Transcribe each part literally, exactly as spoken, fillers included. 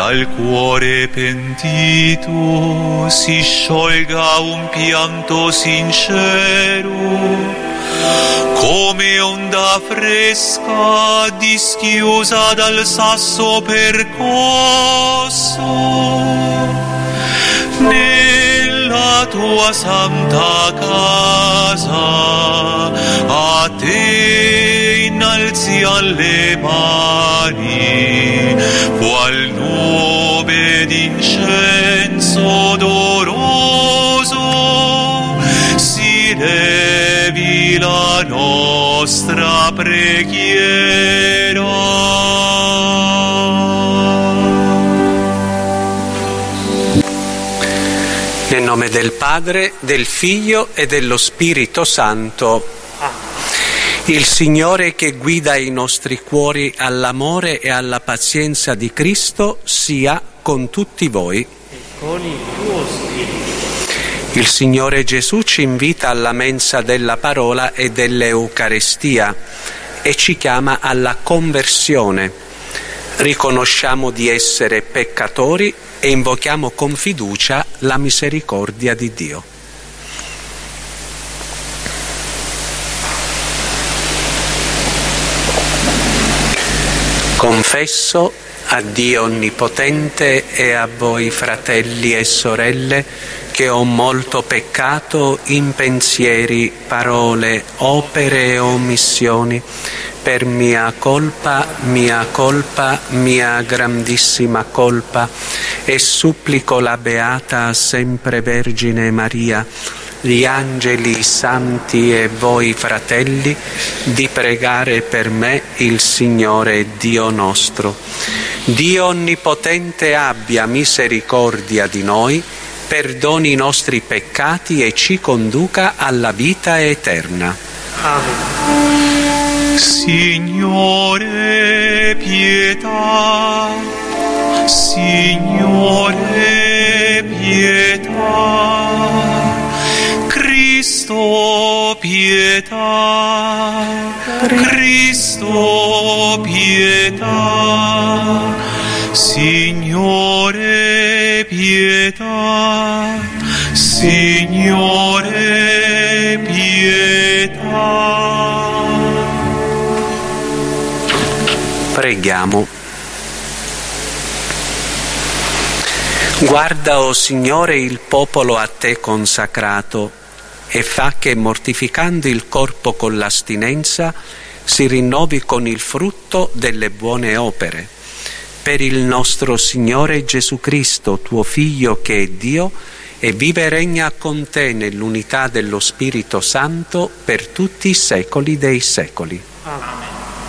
dal cuore pentito si sciolga un pianto sincero, come onda fresca dischiusa dal sasso percosso. Nella tua santa casa a te innalzi alle mani qual nube d'incenso odoroso si levi la nostra preghiera. Nel nome del Padre, del Figlio e dello Spirito Santo. Il Signore che guida i nostri cuori all'amore e alla pazienza di Cristo sia con tutti voi. E con il tuo spirito. Il Signore Gesù ci invita alla mensa della parola e dell'Eucarestia e ci chiama alla conversione. Riconosciamo di essere peccatori e invochiamo con fiducia la misericordia di Dio. Confesso a Dio Onnipotente e a voi fratelli e sorelle che ho molto peccato in pensieri, parole, opere e omissioni, per mia colpa, mia colpa, mia grandissima colpa, e supplico la Beata Sempre Vergine Maria, gli angeli, i santi e voi fratelli, di pregare per me il Signore Dio nostro. Dio Onnipotente abbia misericordia di noi, perdoni i nostri peccati e ci conduca alla vita eterna. Amen. Signore, pietà. Signore, pietà. Cristo, pietà. Cristo, pietà. Signore, pietà. Signore, pietà. Preghiamo. Guarda, o Signore, il popolo a te consacrato e fa che, mortificando il corpo con l'astinenza, si rinnovi con il frutto delle buone opere. Per il nostro Signore Gesù Cristo, tuo Figlio, che è Dio, e vive e regna con te nell'unità dello Spirito Santo per tutti i secoli dei secoli. Amen.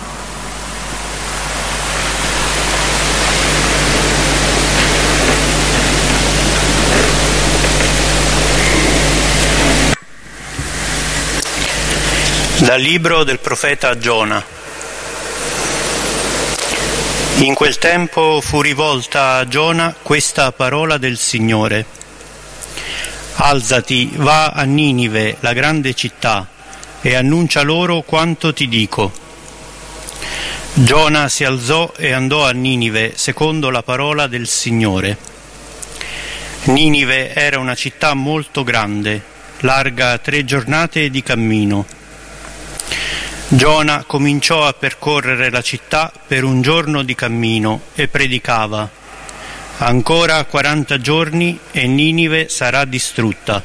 Dal libro del profeta Giona. In quel tempo fu rivolta a Giona questa parola del Signore: Alzati, va a Ninive, la grande città, e annuncia loro quanto ti dico. Giona si alzò e andò a Ninive secondo la parola del Signore. Ninive era una città molto grande, larga tre giornate di cammino. Giona cominciò a percorrere la città per un giorno di cammino e predicava: ancora quaranta giorni e Ninive sarà distrutta.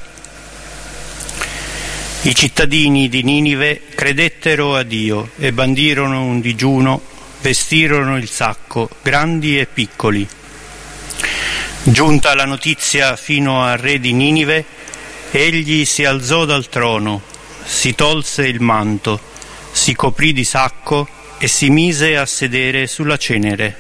I cittadini di Ninive credettero a Dio e bandirono un digiuno, vestirono il sacco, grandi e piccoli. Giunta la notizia fino al re di Ninive, egli si alzò dal trono, si tolse il manto, si coprì di sacco e si mise a sedere sulla cenere.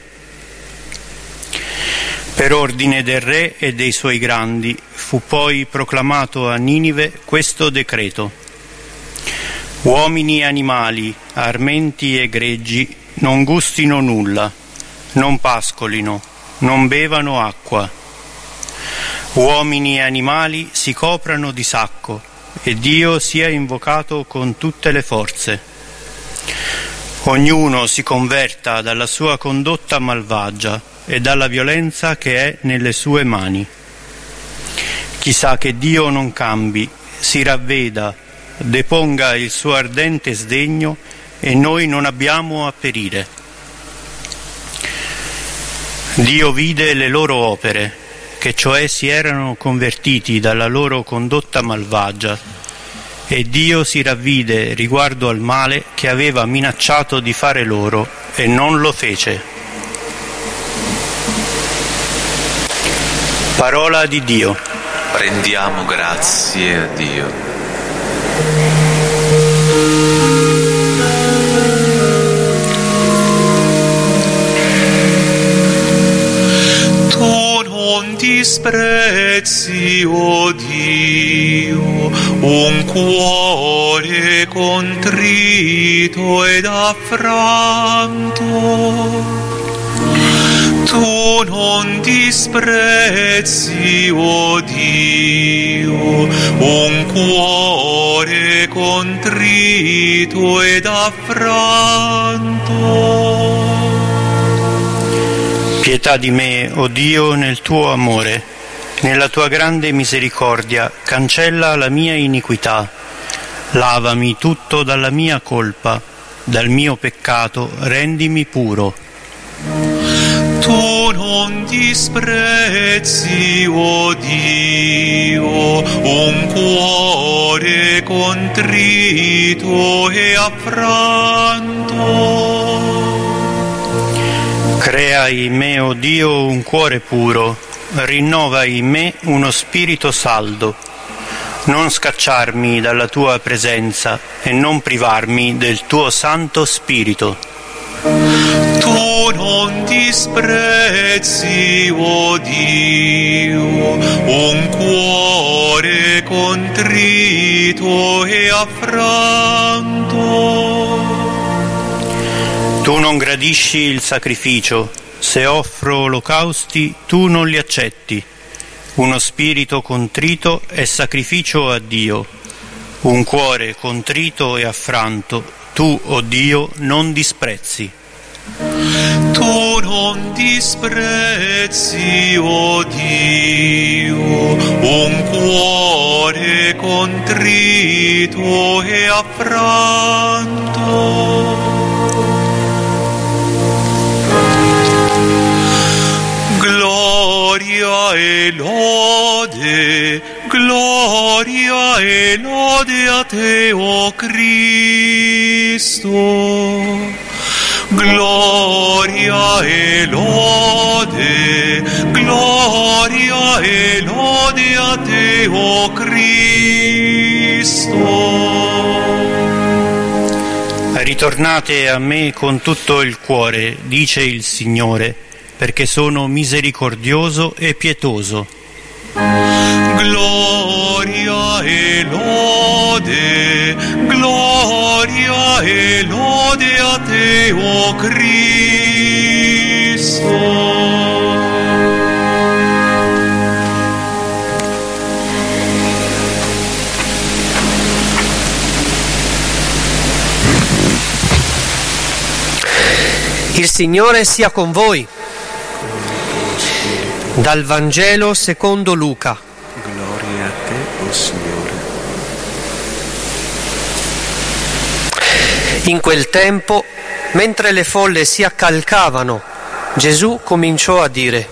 Per ordine del re e dei suoi grandi fu poi proclamato a Ninive questo decreto: uomini e animali, armenti e greggi, non gustino nulla, non pascolino, non bevano acqua. Uomini e animali si coprano di sacco e Dio sia invocato con tutte le forze. Ognuno si converta dalla sua condotta malvagia e dalla violenza che è nelle sue mani. Chissà che Dio non cambi, si ravveda, deponga il suo ardente sdegno e noi non abbiamo a perire. Dio vide le loro opere, che cioè si erano convertiti dalla loro condotta malvagia, e Dio si ravvide riguardo al male che aveva minacciato di fare loro e non lo fece. Parola di Dio. Rendiamo grazie a Dio. Non disprezzi, o Dio, un cuore contrito ed affranto. Tu non disprezzi, o Dio, un cuore contrito ed affranto. Pietà di me, o Dio, nel tuo amore, nella tua grande misericordia, cancella la mia iniquità, lavami tutto dalla mia colpa, dal mio peccato rendimi puro. Tu non disprezzi, o Dio, un cuore contrito e affranto. Crea in me, o Dio, un cuore puro, rinnova in me uno spirito saldo. Non scacciarmi dalla tua presenza e non privarmi del tuo Santo Spirito. Tu non disprezzi, o Dio, un cuore contrito e affranto. Tu non gradisci il sacrificio, se offro olocausti tu non li accetti. Uno spirito contrito è sacrificio a Dio, un cuore contrito e affranto tu, o Dio, non disprezzi. Tu non disprezzi, o Dio, un cuore contrito e affranto. Gloria e lode, gloria e lode a te, o Cristo. Gloria e lode, gloria e lode a te, o Cristo. Ritornate a me con tutto il cuore, dice il Signore, perché sono misericordioso e pietoso. Gloria e lode, gloria e lode a te, o Cristo. Il Signore sia con voi. Dal Vangelo secondo Luca. Gloria a te, o Signore. In quel tempo, mentre le folle si accalcavano, Gesù cominciò a dire: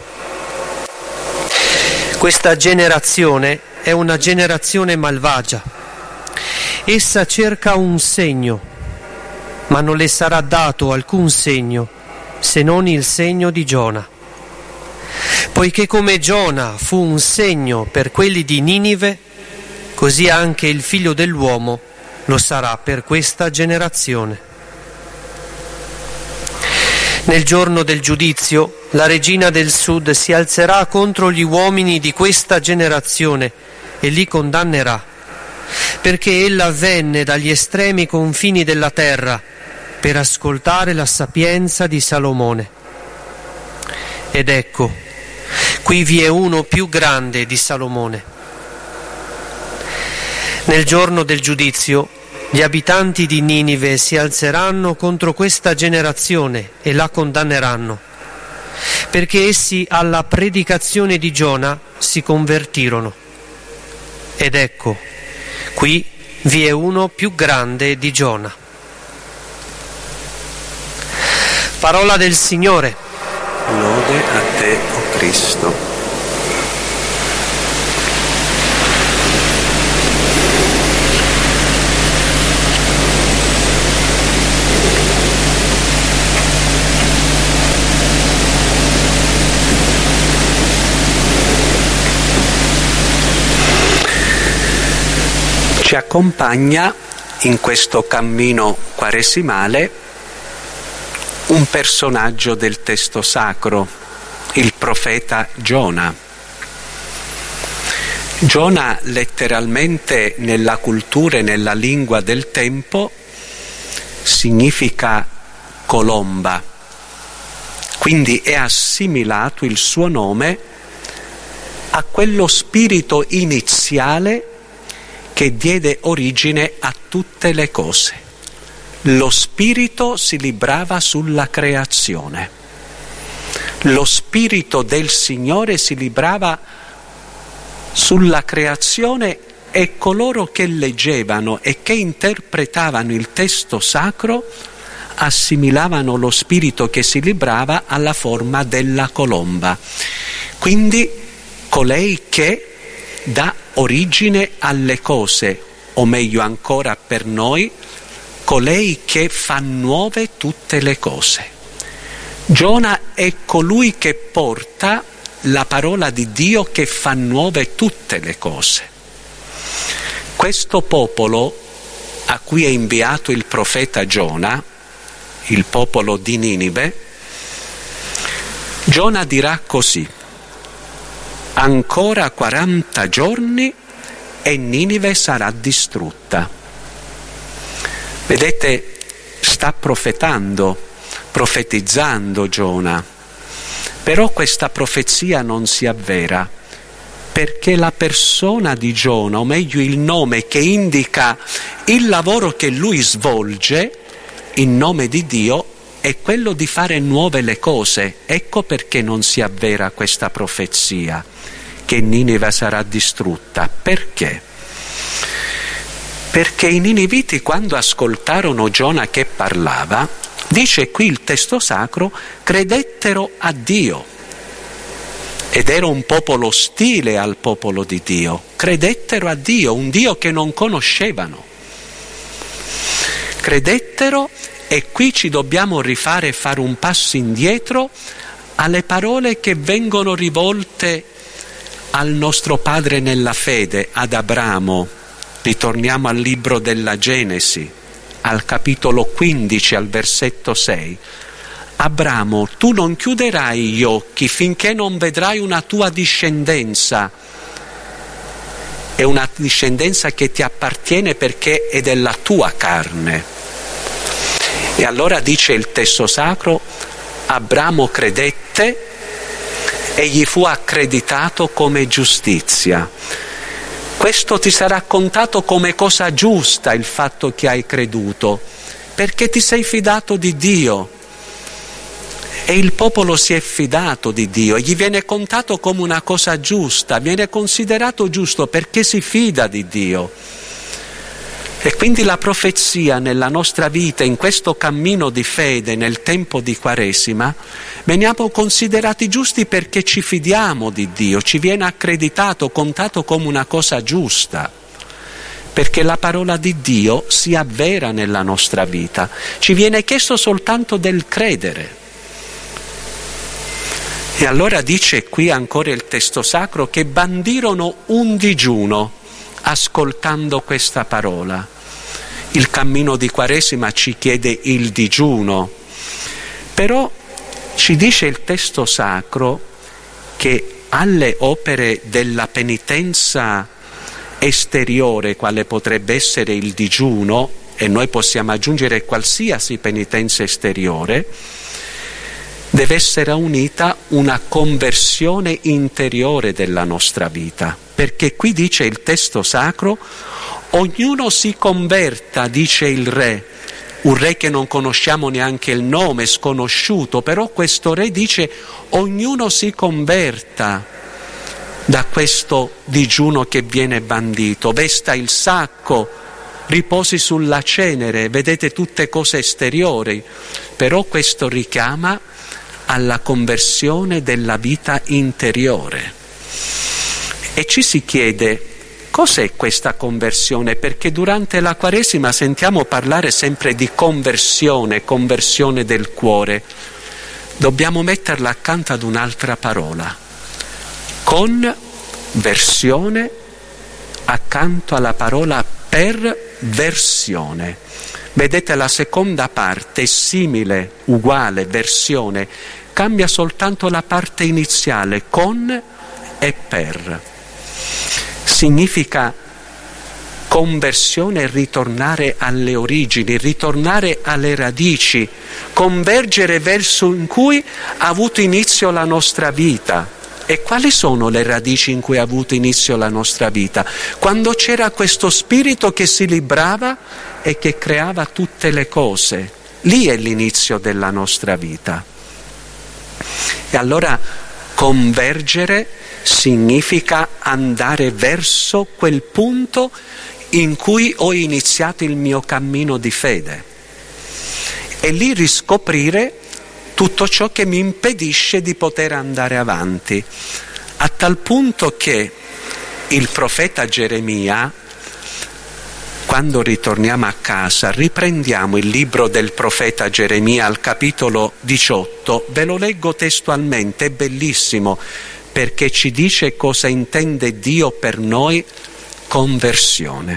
questa generazione è una generazione malvagia. Essa cerca un segno, ma non le sarà dato alcun segno se non il segno di Giona. Poiché come Giona fu un segno per quelli di Ninive, così anche il Figlio dell'uomo lo sarà per questa generazione. Nel giorno del giudizio, la regina del sud si alzerà contro gli uomini di questa generazione e li condannerà, perché ella venne dagli estremi confini della terra per ascoltare la sapienza di Salomone. Ed ecco, qui vi è uno più grande di Salomone. Nel giorno del giudizio, gli abitanti di Ninive si alzeranno contro questa generazione e la condanneranno, perché essi alla predicazione di Giona si convertirono. Ed ecco, qui vi è uno più grande di Giona. Parola del Signore. Lode a te, o Cristo. Ci accompagna in questo cammino quaresimale un personaggio del testo sacro, il profeta Giona. Giona letteralmente nella cultura e nella lingua del tempo significa colomba, quindi è assimilato il suo nome a quello spirito iniziale che diede origine a tutte le cose. Lo spirito si librava sulla creazione. Lo spirito del Signore si librava sulla creazione e coloro che leggevano e che interpretavano il testo sacro assimilavano lo spirito che si librava alla forma della colomba. Quindi colei che dà origine alle cose, o meglio ancora per noi, colei che fa nuove tutte le cose. Giona è colui che porta la parola di Dio che fa nuove tutte le cose. Questo popolo a cui è inviato il profeta Giona, il popolo di Ninive, Giona dirà così: ancora quaranta giorni e Ninive sarà distrutta. Vedete, sta profetando, profetizzando Giona, però questa profezia non si avvera, perché la persona di Giona, o meglio il nome che indica il lavoro che lui svolge in nome di Dio, è quello di fare nuove le cose. Ecco perché non si avvera questa profezia, che Ninive sarà distrutta. Perché? Perché i niniviti, quando ascoltarono Giona che parlava, dice qui il testo sacro, credettero a Dio. Ed era un popolo ostile al popolo di Dio. Credettero a Dio, un Dio che non conoscevano. Credettero, e qui ci dobbiamo rifare e fare un passo indietro alle parole che vengono rivolte al nostro padre nella fede, ad Abramo. Ritorniamo al libro della Genesi, al capitolo quindici, al versetto sei. Abramo, tu non chiuderai gli occhi finché non vedrai una tua discendenza. È una discendenza che ti appartiene perché è della tua carne. E allora dice il testo sacro, Abramo credette e gli fu accreditato come giustizia. Questo ti sarà contato come cosa giusta, il fatto che hai creduto, perché ti sei fidato di Dio. E il popolo si è fidato di Dio e gli viene contato come una cosa giusta, viene considerato giusto perché si fida di Dio. E quindi la profezia nella nostra vita, in questo cammino di fede, nel tempo di Quaresima, veniamo considerati giusti perché ci fidiamo di Dio, ci viene accreditato, contato come una cosa giusta, perché la parola di Dio si avvera nella nostra vita, ci viene chiesto soltanto del credere. E allora dice qui ancora il testo sacro che bandirono un digiuno ascoltando questa parola. Il cammino di Quaresima ci chiede il digiuno, però ci dice il testo sacro che alle opere della penitenza esteriore, quale potrebbe essere il digiuno, e noi possiamo aggiungere qualsiasi penitenza esteriore, deve essere unita una conversione interiore della nostra vita, perché qui dice il testo sacro, ognuno si converta, dice il re, un re che non conosciamo neanche il nome, sconosciuto, però questo re dice: ognuno si converta da questo digiuno che viene bandito, vesta il sacco, riposi sulla cenere, vedete tutte cose esteriori, però questo richiama alla conversione della vita interiore. E ci si chiede: cos'è questa conversione? Perché durante la Quaresima sentiamo parlare sempre di conversione, conversione del cuore. Dobbiamo metterla accanto ad un'altra parola: conversione accanto alla parola perversione. Vedete, la seconda parte è simile, uguale, versione, cambia soltanto la parte iniziale, con e per. Significa conversione, ritornare alle origini, ritornare alle radici, convergere verso in cui ha avuto inizio la nostra vita. E quali sono le radici in cui ha avuto inizio la nostra vita? Quando c'era questo spirito che si librava e che creava tutte le cose. Lì è l'inizio della nostra vita. E allora convergere significa andare verso quel punto in cui ho iniziato il mio cammino di fede e lì riscoprire tutto ciò che mi impedisce di poter andare avanti, a tal punto che il profeta Geremia, quando ritorniamo a casa, riprendiamo il libro del profeta Geremia al capitolo diciotto, ve lo leggo testualmente, è bellissimo, perché ci dice cosa intende Dio per noi: conversione.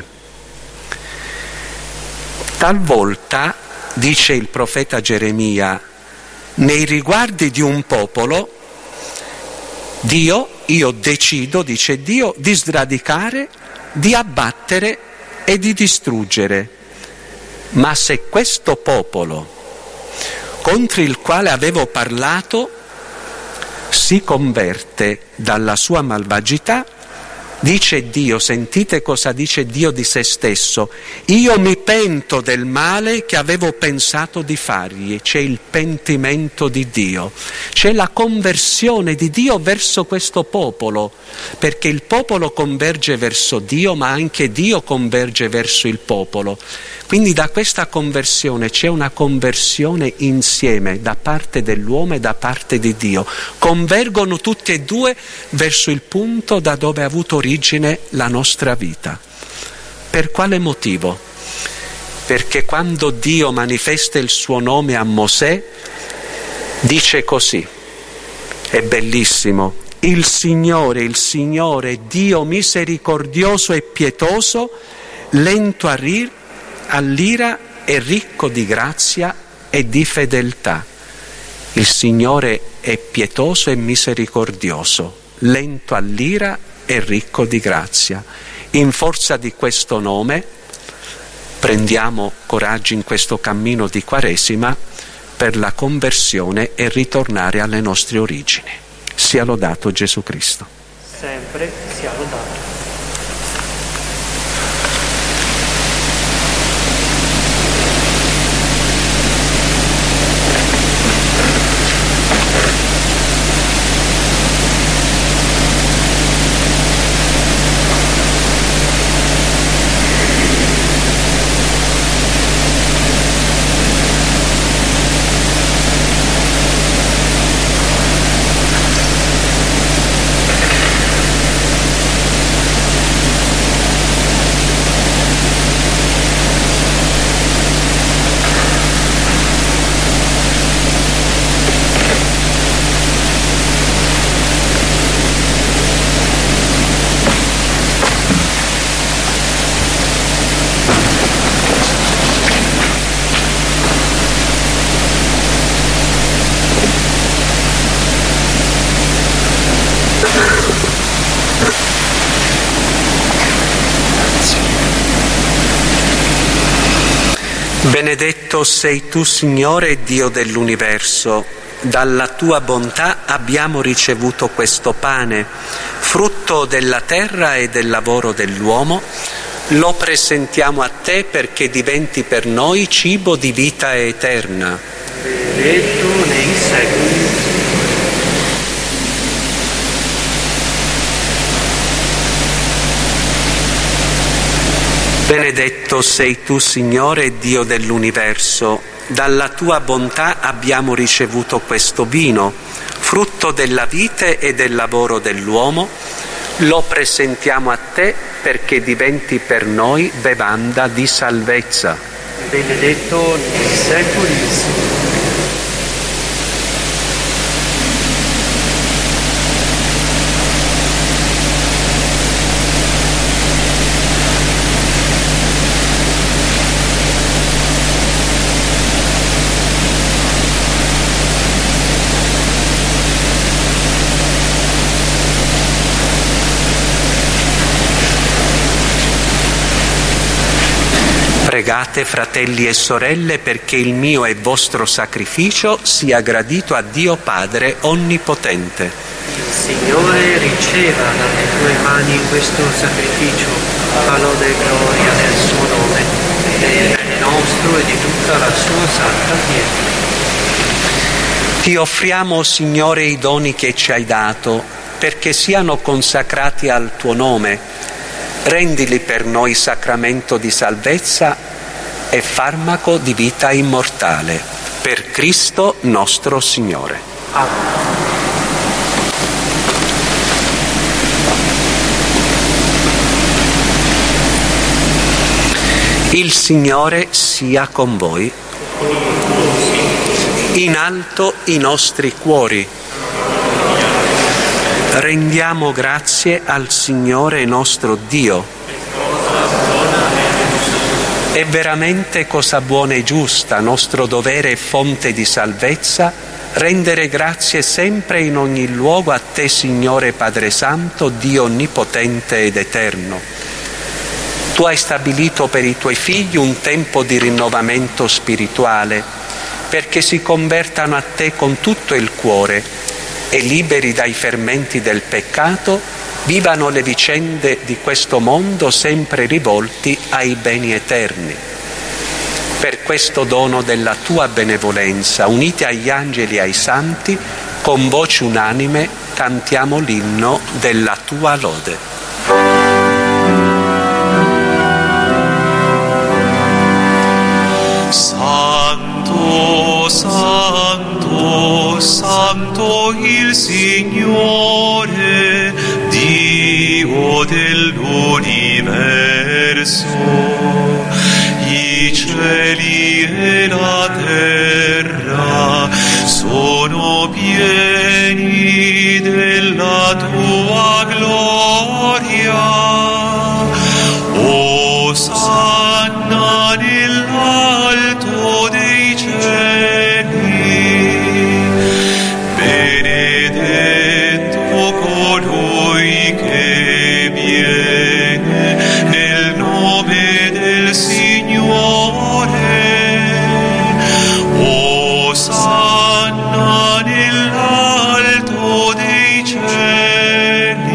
Talvolta, dice il profeta Geremia, nei riguardi di un popolo, Dio, io decido, dice Dio, di sradicare, di abbattere e di distruggere. Ma se questo popolo, contro il quale avevo parlato, si converte dalla sua malvagità, dice Dio, sentite cosa dice Dio di se stesso: io mi pento del male che avevo pensato di fargli. C'è il pentimento di Dio, c'è la conversione di Dio verso questo popolo, perché il popolo converge verso Dio, ma anche Dio converge verso il popolo. Quindi da questa conversione c'è una conversione insieme da parte dell'uomo e da parte di Dio. Convergono tutti e due verso il punto da dove ha avuto origine la nostra vita. Per quale motivo? Perché quando Dio manifesta il suo nome a Mosè, dice così, è bellissimo: il Signore, il Signore, Dio misericordioso e pietoso, lento a rir, all'ira e ricco di grazia e di fedeltà. Il Signore è pietoso e misericordioso, lento all'ira e ricco di grazia. In forza di questo nome prendiamo coraggio in questo cammino di Quaresima per la conversione e ritornare alle nostre origini. Sia lodato Gesù Cristo. Sempre sia lodato. Benedetto sei tu, Signore, Dio dell'universo. Dalla tua bontà abbiamo ricevuto questo pane, frutto della terra e del lavoro dell'uomo. lo presentiamo a te perché diventi per noi cibo di vita eterna. Benedetto nei secoli. Benedetto sei tu, Signore, Dio dell'universo. Dalla tua bontà abbiamo ricevuto questo vino, frutto della vite e del lavoro dell'uomo. Lo presentiamo a te perché diventi per noi bevanda di salvezza. Benedetto nei secoli. Pregate, fratelli e sorelle, perché il mio e vostro sacrificio sia gradito a Dio Padre Onnipotente. Il Signore riceva dalle tue mani questo sacrificio, a lode e gloria del suo nome, e del nostro e di tutta la sua santa Chiesa. Ti offriamo, Signore, i doni che ci hai dato, perché siano consacrati al tuo nome. Rendili per noi sacramento di salvezza e farmaco di vita immortale. Per Cristo nostro Signore. Amen. Il Signore sia con voi. In alto i nostri cuori. Rendiamo grazie al Signore nostro Dio. È veramente cosa buona e giusta, nostro dovere e fonte di salvezza, rendere grazie sempre in ogni luogo a te, Signore Padre Santo, Dio onnipotente ed eterno. Tu hai stabilito per i tuoi figli un tempo di rinnovamento spirituale, perché si convertano a te con tutto il cuore e liberi dai fermenti del peccato, vivano le vicende di questo mondo sempre rivolti ai beni eterni. Per questo dono della tua benevolenza, uniti agli angeli e ai santi, con voce unanime cantiamo l'inno della tua lode. Santo, Santo, Santo il Signore, Dio dell'universo. I cieli e la terra sono pieni della tua gloria. Osanna nell'alto dei cieli, benedetto colui che viene nel nome del Signore. Osanna nell'alto dei cieli.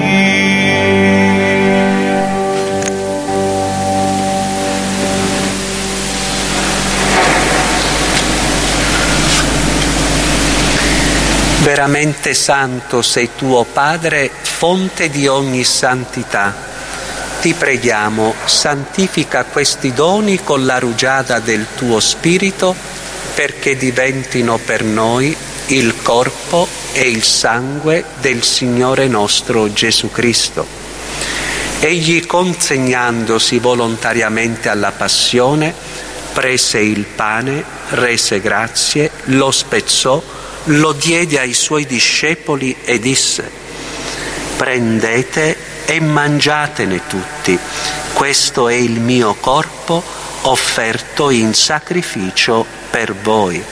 Veramente santo sei tu, o Padre, fonte di ogni santità. Ti preghiamo, santifica questi doni con la rugiada del tuo Spirito, perché diventino per noi il corpo e il sangue del Signore nostro Gesù Cristo. Egli, consegnandosi volontariamente alla passione, prese il pane, rese grazie, lo spezzò, lo diede ai suoi discepoli e disse: prendete e mangiatene tutti, questo è il mio corpo offerto in sacrificio per voi.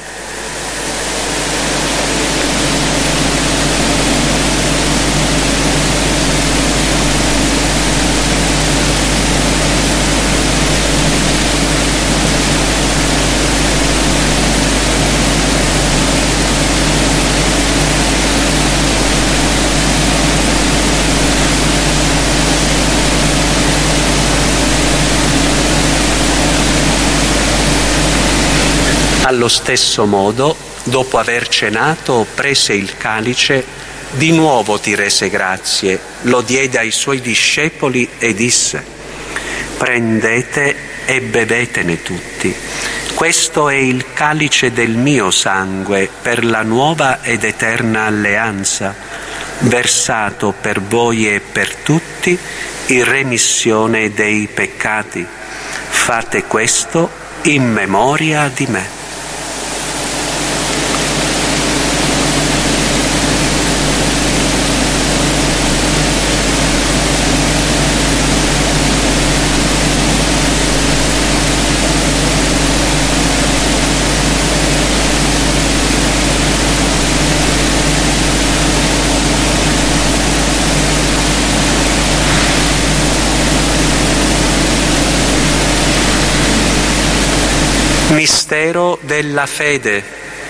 Allo stesso modo, dopo aver cenato, prese il calice, di nuovo ti rese grazie, lo diede ai suoi discepoli e disse: prendete e bevetene tutti. Questo è il calice del mio sangue per la nuova ed eterna alleanza, versato per voi e per tutti in remissione dei peccati. Fate questo in memoria di me. Mistero della fede.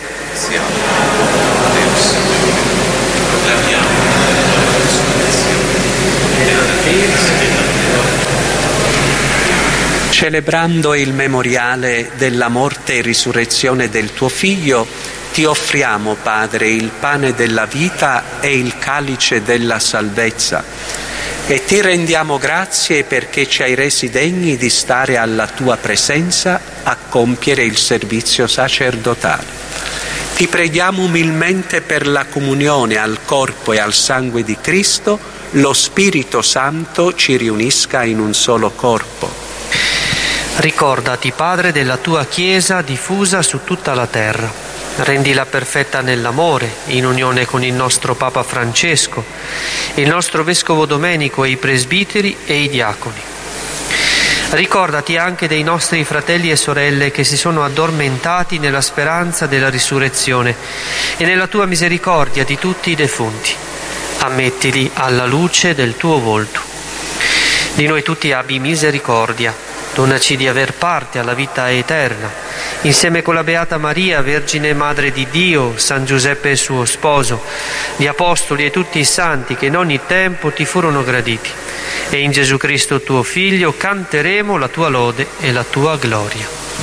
Celebrando il memoriale della morte e risurrezione del tuo Figlio, ti offriamo, Padre, il pane della vita e il calice della salvezza. E ti rendiamo grazie perché ci hai resi degni di stare alla tua presenza a compiere il servizio sacerdotale. Ti preghiamo umilmente per la comunione al corpo e al sangue di Cristo, lo Spirito Santo ci riunisca in un solo corpo. Ricordati, Padre, della tua Chiesa diffusa su tutta la terra. Rendila perfetta nell'amore, in unione con il nostro Papa Francesco, il nostro Vescovo Domenico e i presbiteri e i diaconi. Ricordati anche dei nostri fratelli e sorelle che si sono addormentati nella speranza della risurrezione e nella tua misericordia di tutti i defunti. Ammettili alla luce del tuo volto. Di noi tutti abbi misericordia. Donaci di aver parte alla vita eterna, insieme con la Beata Maria, Vergine Madre di Dio, San Giuseppe suo sposo, gli Apostoli e tutti i santi che in ogni tempo ti furono graditi. E in Gesù Cristo tuo Figlio canteremo la tua lode e la tua gloria.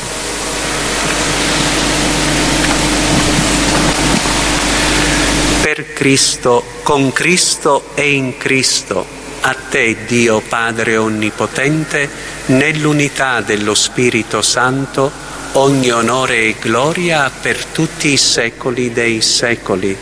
Per Cristo, con Cristo e in Cristo, a te, Dio Padre Onnipotente, nell'unità dello Spirito Santo, ogni onore e gloria per tutti i secoli dei secoli.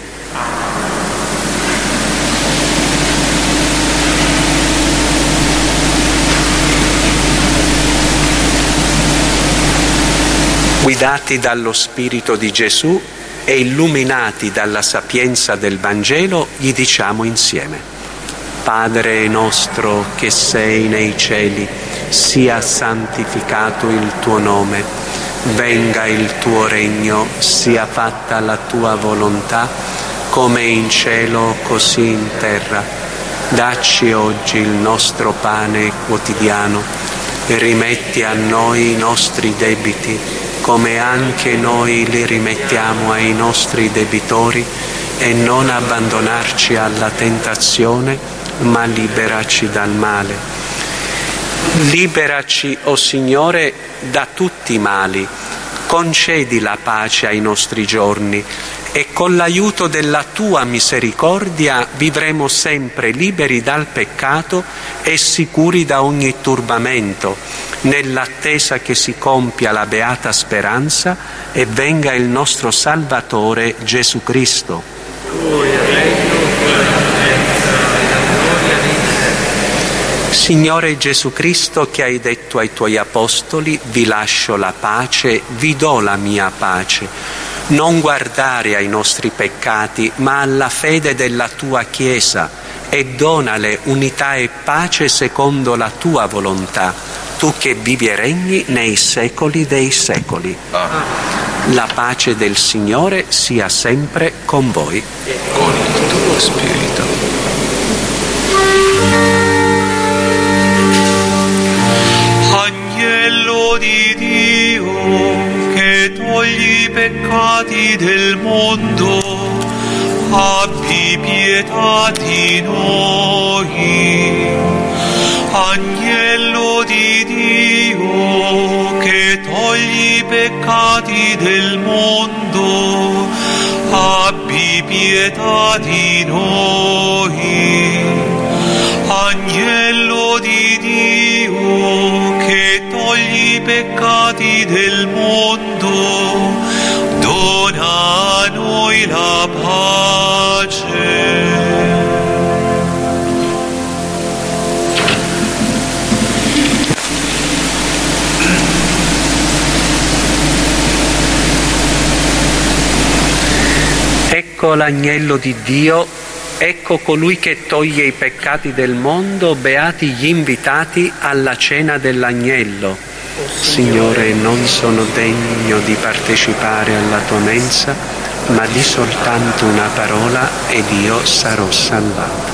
Guidati dallo Spirito di Gesù e illuminati dalla sapienza del Vangelo, gli diciamo insieme: Padre nostro che sei nei cieli, sia santificato il tuo nome, venga il tuo regno, sia fatta la tua volontà, come in cielo così in terra. Dacci oggi il nostro pane quotidiano e rimetti a noi i nostri debiti, come anche noi li rimettiamo ai nostri debitori, e non abbandonarci alla tentazione, ma liberaci dal male. Liberaci, o Signore, da tutti i mali, concedi la pace ai nostri giorni e con l'aiuto della tua misericordia vivremo sempre liberi dal peccato e sicuri da ogni turbamento, nell'attesa che si compia la beata speranza e venga il nostro Salvatore Gesù Cristo. Signore Gesù Cristo, che hai detto ai tuoi apostoli: vi lascio la pace, vi do la mia pace. Non guardare ai nostri peccati, ma alla fede della tua Chiesa, e donale unità e pace secondo la tua volontà, tu che vivi e regni nei secoli dei secoli. Amen. La pace del Signore sia sempre con voi. Con il tuo spirito. Agnello di Dio, che togli i peccati del mondo, abbi pietà di noi. Agnello di Dio, che togli i peccati peccati del mondo, abbi pietà di noi. Agnello di Dio, che togli i peccati del mondo, dona a noi la pace. Ecco l'agnello di Dio, ecco colui che toglie i peccati del mondo, beati gli invitati alla cena dell'agnello. Signore, non sono degno di partecipare alla tua mensa, ma di soltanto una parola ed io sarò salvato.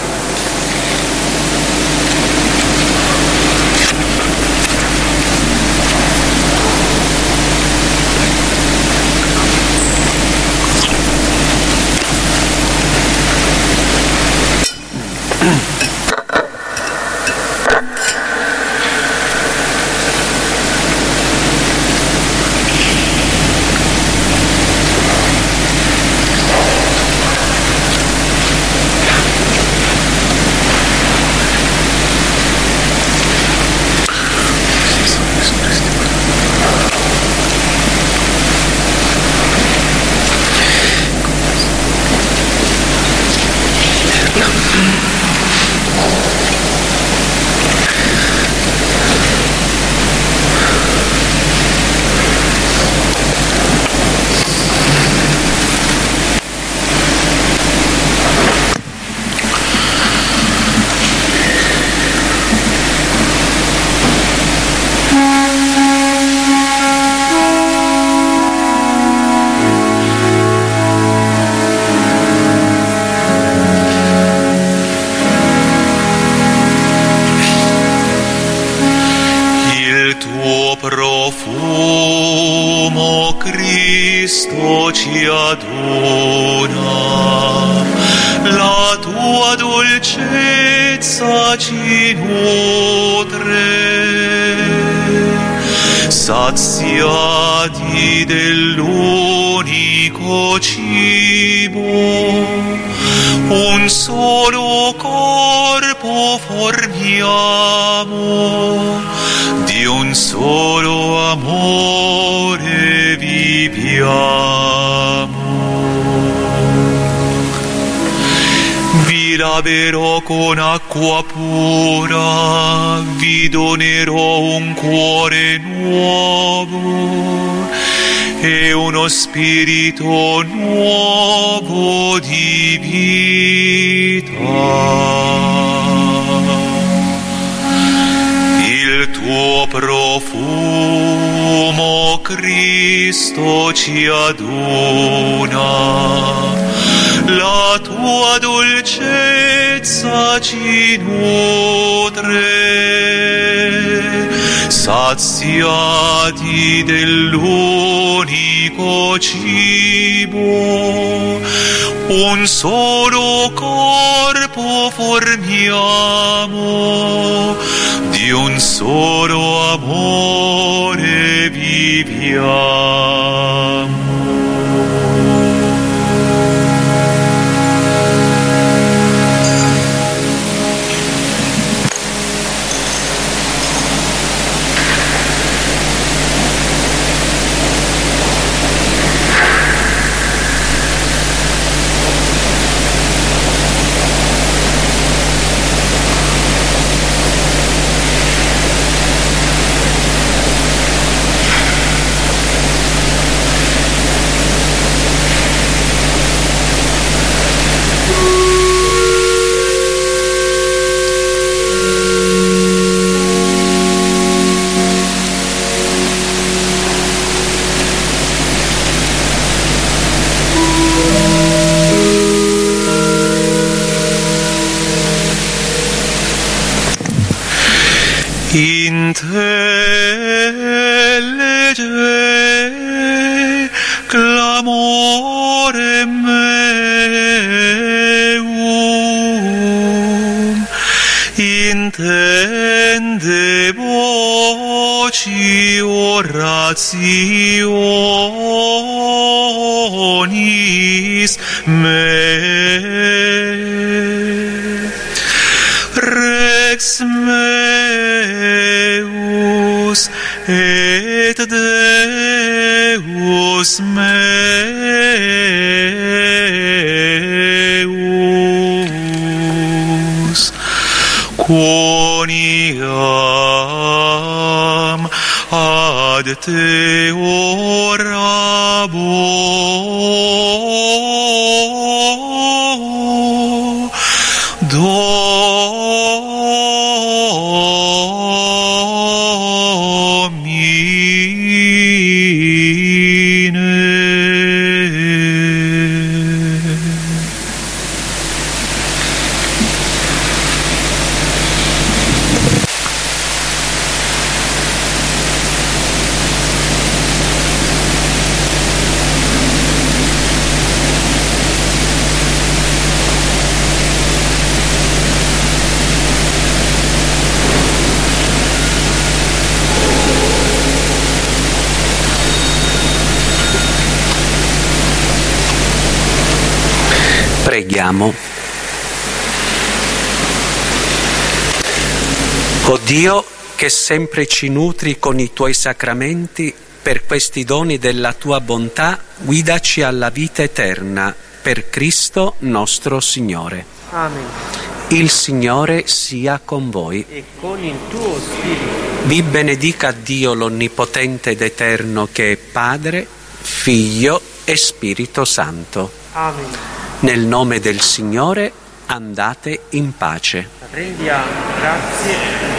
Profumo Cristo ci aduna, la tua dolcezza ci nutre, saziati dell'unico cibo, un solo corpo formiamo, di un solo amore viviamo. Vi laverò con acqua pura, vi donerò un cuore nuovo e uno spirito nuovo di vita. Il tuo profumo, Cristo, ci aduna, la tua dolcezza ci nutre, saziati dell'unico cibo, un solo corpo formiamo, di un solo amore viviamo. passionis me. Rex meus et Deus meus, quoniam ad te orabo, Preghiamo. O Dio, che sempre ci nutri con i tuoi sacramenti, per questi doni della tua bontà, guidaci alla vita eterna, per Cristo nostro Signore. Amen. Il Signore sia con voi. E con il tuo spirito. Vi benedica Dio l'Onnipotente ed Eterno, che è Padre, Figlio e Spirito Santo. Amen. Nel nome del Signore andate in pace. Rendiamo grazie